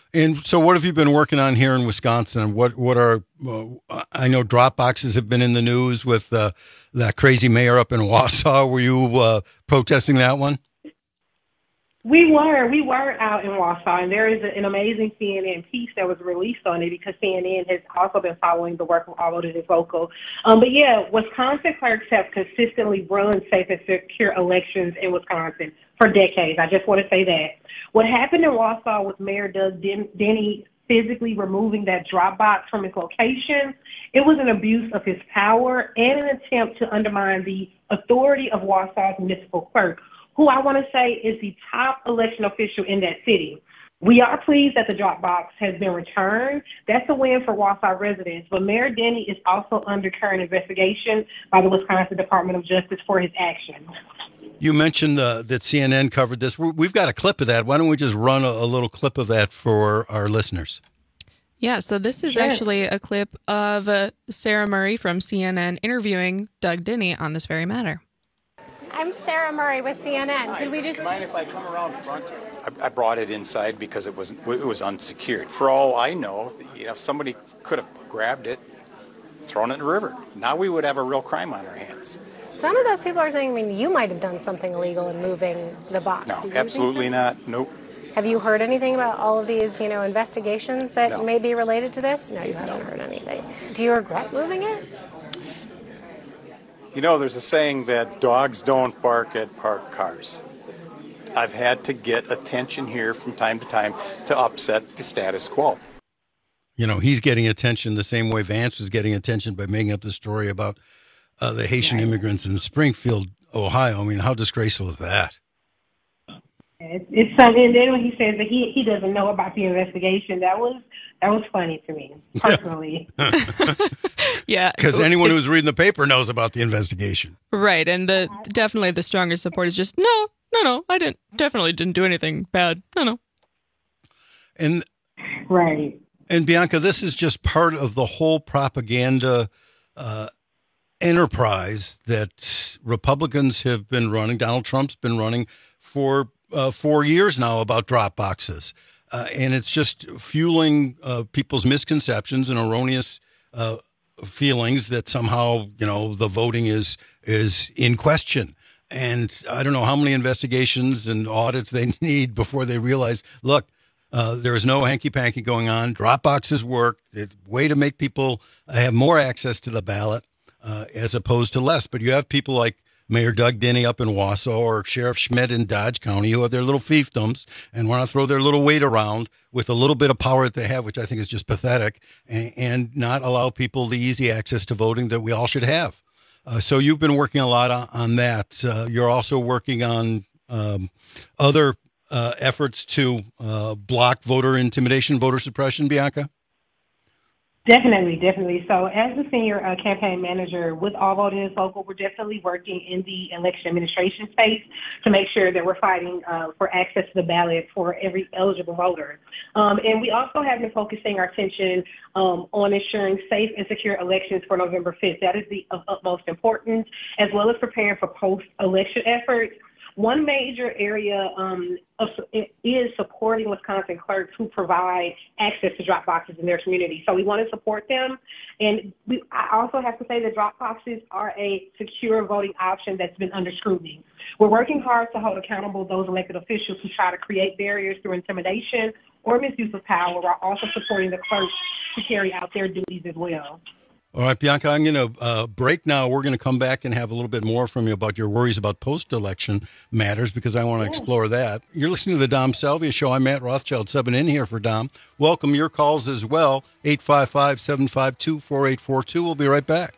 And so what have you been working on here in Wisconsin? What are, I know drop boxes have been in the news with that crazy mayor up in Wausau. Were you protesting that one? We were out in Wausau, and there is an amazing CNN piece that was released on it because CNN has also been following the work of All Voters Is Vocal. But yeah, Wisconsin clerks have consistently run safe and secure elections in Wisconsin for decades. I just want to say that. What happened in Wausau with Mayor Doug Denny physically removing that drop box from his location, it was an abuse of his power and an attempt to undermine the authority of Wausau's municipal clerk, who I want to say is the top election official in that city. We are pleased that the drop box has been returned. That's a win for Wausau residents. But Mayor Denny is also under current investigation by the Wisconsin Department of Justice for his actions. You mentioned that CNN covered this. We've got a clip of that. Why don't we just run a little clip of that for our listeners? Yeah, so this is actually a clip of Sarah Murray from CNN interviewing Doug Denny on this very matter. I'm Sarah Murray with CNN. Could we just mind if I come around front? I brought it inside because it was unsecured. For all I know, somebody could have grabbed it, thrown it in the river. Now we would have a real crime on our hands. Some of those people are saying, you might have done something illegal in moving the box. No, absolutely not. Nope. Have you heard anything about all of these, investigations that may be related to this? No, you haven't heard anything. Do you regret moving it? There's a saying that dogs don't bark at parked cars. I've had to get attention here from time to time to upset the status quo. He's getting attention the same way Vance was getting attention by making up the story about the Haitian immigrants in Springfield, Ohio. I mean, how disgraceful is that? It's something. And then when he says that he doesn't know about the investigation, that was funny to me personally. Yeah, because anyone who's reading the paper knows about the investigation, right? And definitely the strongest support is just no. I definitely didn't do anything bad. No. And right. And Bianca, this is just part of the whole propaganda enterprise that Republicans have been running. Donald Trump's been running for 4 years now about drop boxes. And it's just fueling people's misconceptions and erroneous feelings that somehow, the voting is in question. And I don't know how many investigations and audits they need before they realize, look, there is no hanky-panky going on. Drop boxes work. It's a way to make people have more access to the ballot as opposed to less. But you have people like Mayor Doug Denny up in Wausau or Sheriff Schmidt in Dodge County who have their little fiefdoms and want to throw their little weight around with a little bit of power that they have, which I think is just pathetic, and not allow people the easy access to voting that we all should have. So you've been working a lot on that. You're also working on other efforts to block voter intimidation, voter suppression, Bianca? Definitely. So as the senior campaign manager with All Voters Is Vocal, we're definitely working in the election administration space to make sure that we're fighting for access to the ballot for every eligible voter. And we also have been focusing our attention on ensuring safe and secure elections for November 5th. That is of utmost importance, as well as preparing for post-election efforts. One major area is supporting Wisconsin clerks who provide access to drop boxes in their community. So we want to support them. And I also have to say that drop boxes are a secure voting option that's been under scrutiny. We're working hard to hold accountable those elected officials who try to create barriers through intimidation or misuse of power, while also supporting the clerks to carry out their duties as well. All right, Bianca, I'm going to break now. We're going to come back and have a little bit more from you about your worries about post-election matters, because I want to explore that. You're listening to the Dom Salvia Show. I'm Matt Rothschild, subbing in here for Dom. Welcome your calls as well, 855-752-4842. We'll be right back.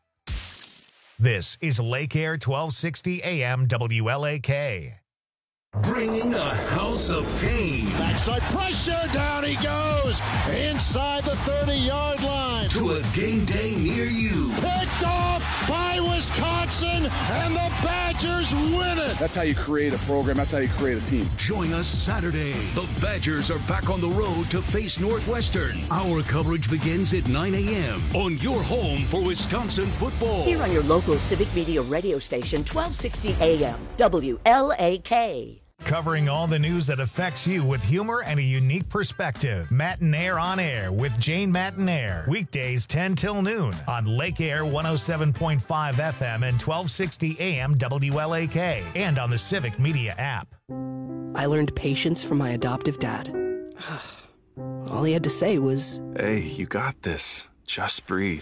This is Lake Air 1260 AM WLAK. Bringing a house of pain. Backside pressure, down he goes, inside the 30-yard line. To a game day near you. Picked off by Wisconsin, and the Badgers win it. That's how you create a program. That's how you create a team. Join us Saturday. The Badgers are back on the road to face Northwestern. Our coverage begins at 9 a.m. on your home for Wisconsin football. Here on your local Civic Media radio station, 1260 AM, WLAK. Covering all the news that affects you with humor and a unique perspective. Mattinaire on Air with Jane Mattinaire. Weekdays 10 till noon on Lake Air 107.5 FM and 1260 AM WLAK. And on the Civic Media app. I learned patience from my adoptive dad. All he had to say was, "Hey, you got this. Just breathe."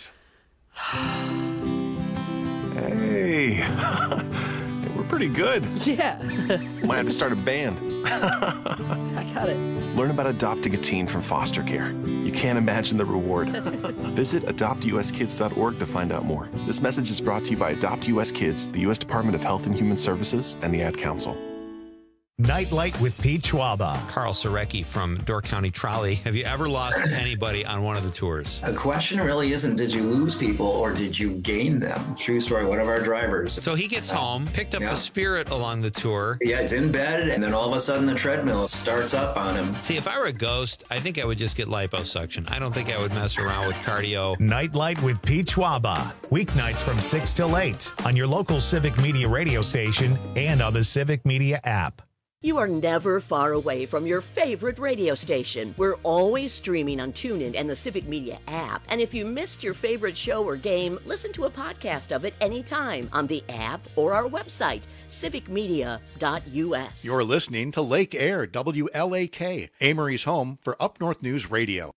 Hey. We're pretty good. Yeah. Might have to start a band. I got it. Learn about adopting a teen from foster care. You can't imagine the reward. Visit adoptuskids.org to find out more. This message is brought to you by Adopt US Kids, the U.S. Department of Health and Human Services, and the Ad Council. Nightlight with Pete Schwaba. Carl Sorecki from Door County Trolley. Have you ever lost anybody on one of the tours? The question really isn't did you lose people or did you gain them? True story, one of our drivers. So he gets home, picked up the Spirit along the tour. Yeah, he's in bed, and then all of a sudden the treadmill starts up on him. See, if I were a ghost, I think I would just get liposuction. I don't think I would mess around with cardio. Nightlight with Pete Schwaba. Weeknights from 6 till 8 on your local Civic Media radio station and on the Civic Media app. You are never far away from your favorite radio station. We're always streaming on TuneIn and the Civic Media app. And if you missed your favorite show or game, listen to a podcast of it anytime on the app or our website, civicmedia.us. You're listening to Lake Air, WLAK, Amory's home for Up North News Radio.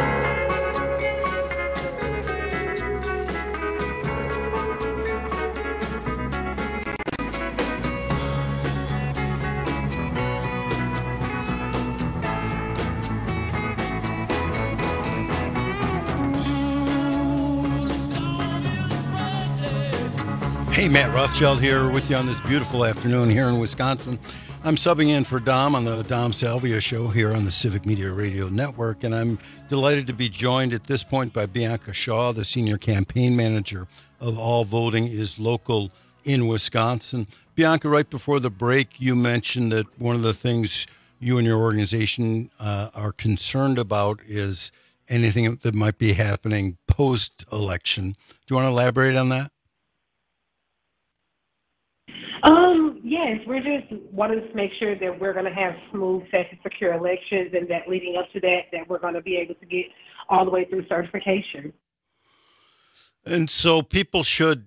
Hey, Matt Rothschild here with you on this beautiful afternoon here in Wisconsin. I'm subbing in for Dom on the Dom Salvia Show here on the Civic Media Radio Network, and I'm delighted to be joined at this point by Bianca Shaw, the Senior Campaign Manager of All Voting is Local in Wisconsin. Bianca, right before the break, you mentioned that one of the things you and your organization are concerned about is anything that might be happening post-election. Do you want to elaborate on that? Yes, we're just wanting to make sure that we're going to have smooth, safe, and secure elections, and that leading up to that we're going to be able to get all the way through certification. And so people should,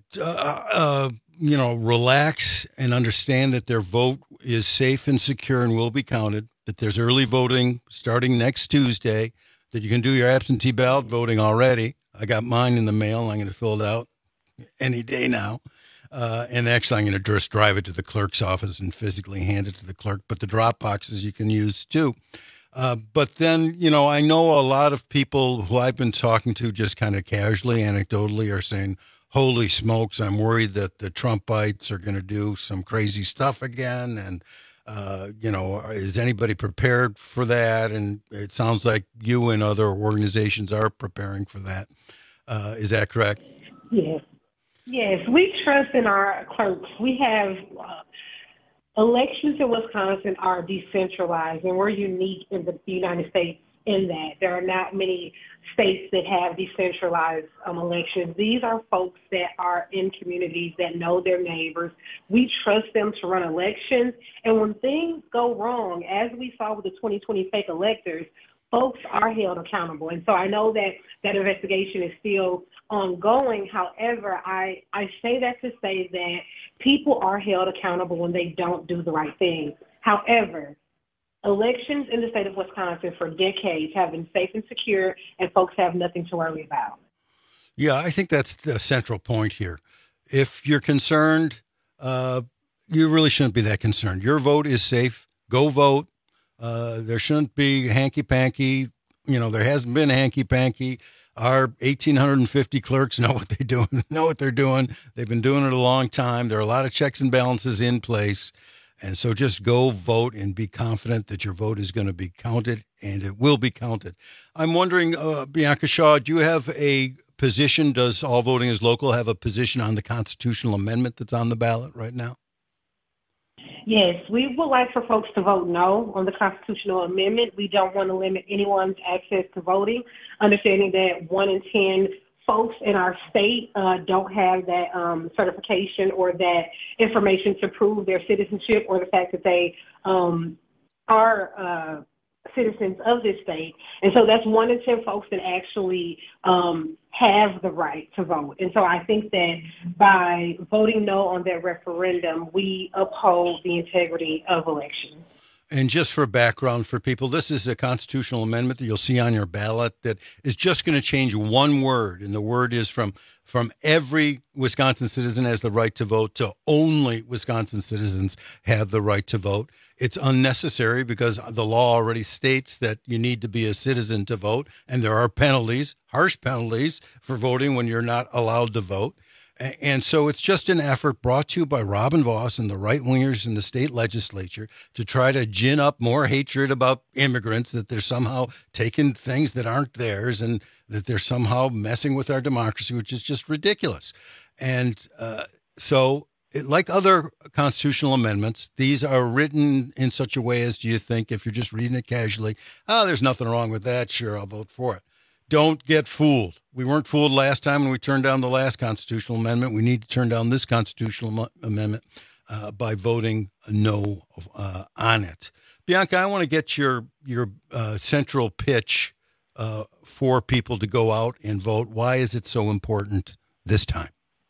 relax and understand that their vote is safe and secure and will be counted, that there's early voting starting next Tuesday, that you can do your absentee ballot voting already. I got mine in the mail, and I'm going to fill it out any day now. And actually, I'm going to just drive it to the clerk's office and physically hand it to the clerk. But the drop boxes you can use, too. But then, I know a lot of people who I've been talking to just kind of casually, anecdotally, are saying, holy smokes, I'm worried that the Trumpites are going to do some crazy stuff again. And, is anybody prepared for that? And it sounds like you and other organizations are preparing for that. Is that correct? Yes. Yes, we trust in our clerks. We have elections in Wisconsin are decentralized, and we're unique in the United States in that there are not many states that have decentralized elections. These are folks that are in communities that know their neighbors. We trust them to run elections, and when things go wrong, as we saw with the 2020 fake electors, folks are held accountable. And so I know that that investigation is still ongoing. However, I say that to say that people are held accountable when they don't do the right thing. However, elections in the state of Wisconsin for decades have been safe and secure, and folks have nothing to worry about. Yeah, I think that's the central point here. If you're concerned, you really shouldn't be that concerned. Your vote is safe. Go vote. There shouldn't be hanky-panky. There hasn't been hanky-panky. Our 1,850 clerks know what they're doing. They've been doing it a long time. There are a lot of checks and balances in place. And so just go vote and be confident that your vote is going to be counted, and it will be counted. I'm wondering, Bianca Shaw, do you have a position? Does All Voting is Local have a position on the constitutional amendment that's on the ballot right now? Yes, we would like for folks to vote no on the constitutional amendment. We don't want to limit anyone's access to voting, understanding that 1 in 10 folks in our state don't have that certification or that information to prove their citizenship or the fact that they are citizens of this state. And so that's 1 in 10 folks that actually have the right to vote. And so I think that by voting no on that referendum, we uphold the integrity of elections. And just for background for people, this is a constitutional amendment that you'll see on your ballot that is just going to change one word. And the word is from every Wisconsin citizen has the right to vote to only Wisconsin citizens have the right to vote. It's unnecessary because the law already states that you need to be a citizen to vote. And there are penalties, harsh penalties for voting when you're not allowed to vote. And so it's just an effort brought to you by Robin Vos and the right-wingers in the state legislature to try to gin up more hatred about immigrants, that they're somehow taking things that aren't theirs and that they're somehow messing with our democracy, which is just ridiculous. And so like other constitutional amendments, these are written in such a way as do you think, if you're just reading it casually, there's nothing wrong with that, sure, I'll vote for it. Don't get fooled. We weren't fooled last time when we turned down the last constitutional amendment. We need to turn down this constitutional amendment by voting no on it. Bianca, I want to get your central pitch for people to go out and vote. Why is it so important this time?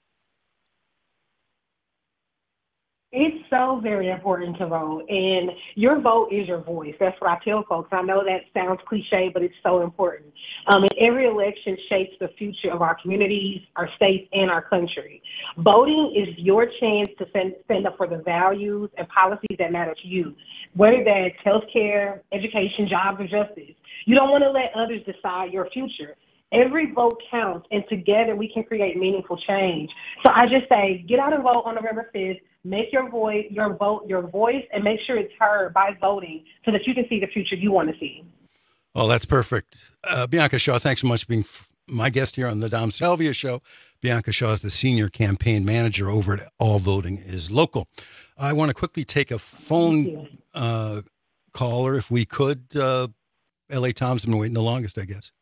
It's so very important to vote, and your vote is your voice. That's what I tell folks. I know that sounds cliche, but it's so important. And every election shapes the future of our communities, our states, and our country. Voting is your chance to stand up for the values and policies that matter to you, whether that's healthcare, education, jobs, or justice. You don't want to let others decide your future. Every vote counts, and together we can create meaningful change. So I just say, get out and vote on November 5th. Make your vote your voice, and make sure it's heard by voting so that you can see the future you want to see. Well, that's perfect. Bianca Shaw, thanks so much for being my guest here on the Dom Salvia Show. Bianca Shaw is the senior campaign manager over at All Voting is Local. I want to quickly take a phone caller, if we could. L.A. Tom's been waiting the longest, I guess.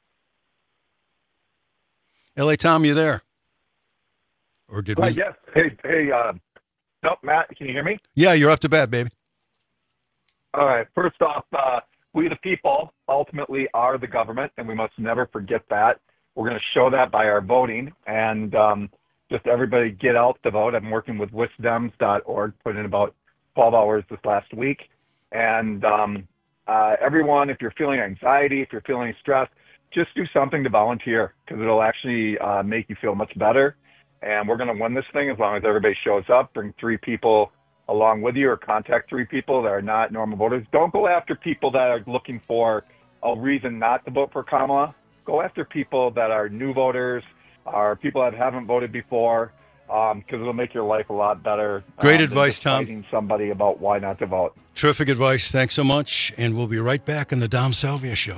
L.A. Tom, you there? Or did we? Yes. Hey. No, Matt, can you hear me? Yeah, you're up to bat, baby. All right. First off, we the people ultimately are the government, and we must never forget that. We're going to show that by our voting, and just everybody get out to vote. I'm working with wisdems.org, put in about 12 hours this last week. And everyone, if you're feeling anxiety, if you're feeling stressed, just do something to volunteer, because it'll actually make you feel much better. And we're going to win this thing as long as everybody shows up. Bring 3 people along with you, or contact 3 people that are not normal voters. Don't go after people that are looking for a reason not to vote for Kamala. Go after people that are new voters, or people that haven't voted before, because it'll make your life a lot better. Great advice, Tom. Fighting somebody about why not to vote. Terrific advice. Thanks so much. And we'll be right back on the Dom Salvia Show.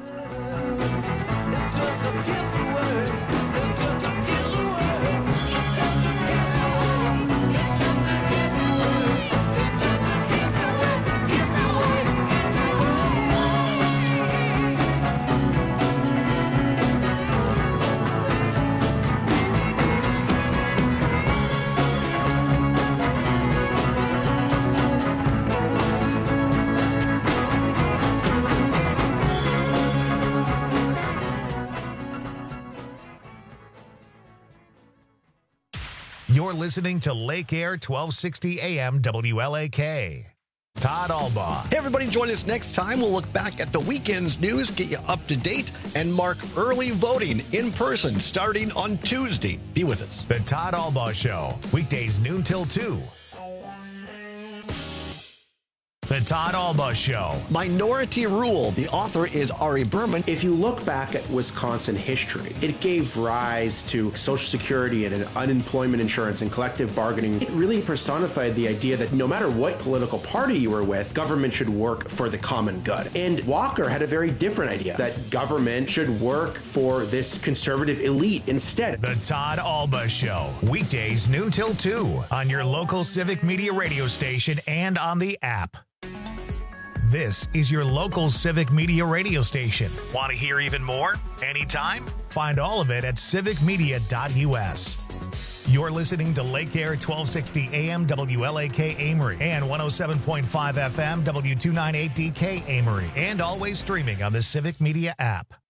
You're listening to Lake Air 1260 AM WLAK. Todd Albaugh. Hey, everybody, join us next time. We'll look back at the weekend's news, get you up to date, and mark early voting in person starting on Tuesday. Be with us. The Todd Albaugh Show, weekdays noon till 2. The Todd Alba Show. Minority Rule. The author is Ari Berman. If you look back at Wisconsin history, it gave rise to Social Security and unemployment insurance and collective bargaining. It really personified the idea that no matter what political party you were with, government should work for the common good. And Walker had a very different idea, that government should work for this conservative elite instead. The Todd Alba Show. Weekdays noon till 2 on your local Civic Media radio station and on the app. This is your local Civic Media radio station. Want to hear even more? Anytime? Find all of it at civicmedia.us. You're listening to Lake Air 1260 AM WLAK Amory and 107.5 FM W298DK Amory, and always streaming on the Civic Media app.